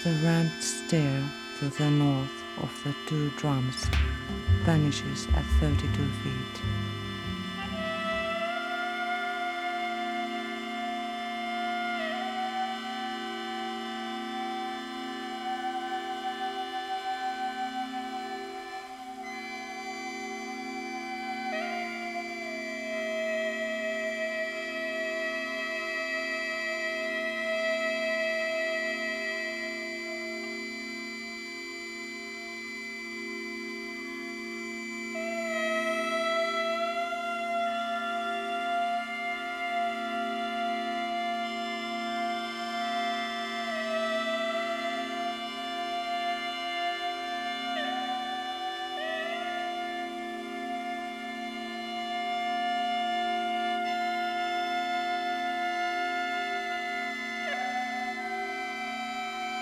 The ramped stair to the north of the two drums vanishes at 32 feet.